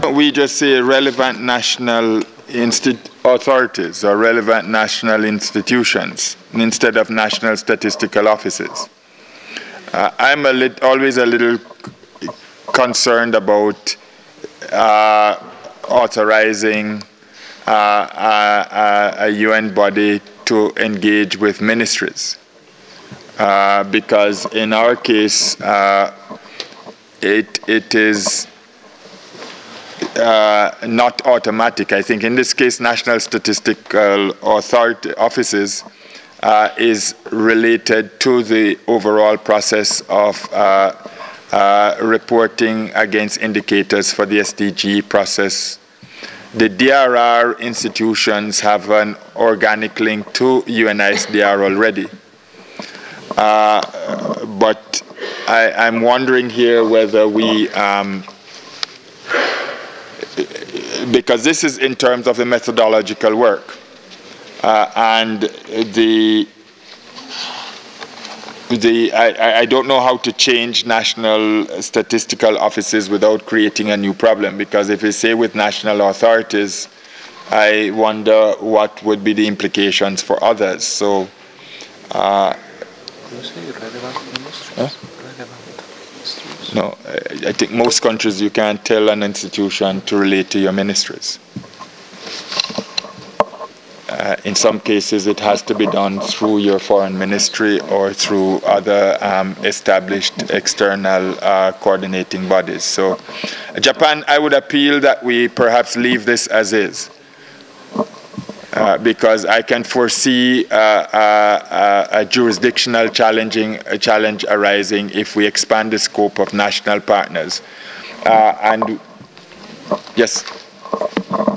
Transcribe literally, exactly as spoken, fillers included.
We just say relevant national authorities or relevant national institutions instead of national statistical offices. Uh, I'm a lit always a little concerned about uh, authorizing uh, a, a U N body to engage with ministries. Uh, because in our case, uh, it, it is Uh, not automatic. I think in this case, National Statistical Authority offices uh, is related to the overall process of uh, uh, reporting against indicators for the S D G process. The D R R institutions have an organic link to U N I S D R already. Uh, but I, I'm wondering here whether we um, because this is in terms of the methodological work. Uh, and the, the I, I don't know how to change national statistical offices without creating a new problem, because if we say with national authorities, I wonder what would be the implications for others. So, uh, huh? No, I think most countries you can't tell an institution to relate to your ministries. Uh, in some cases, it has to be done through your foreign ministry or through other um, established external uh, coordinating bodies. So, Japan, I would appeal that we perhaps leave this as is. Uh, because I can foresee uh, uh, a jurisdictional challenging a challenge arising if we expand the scope of national partners. Uh, and yes.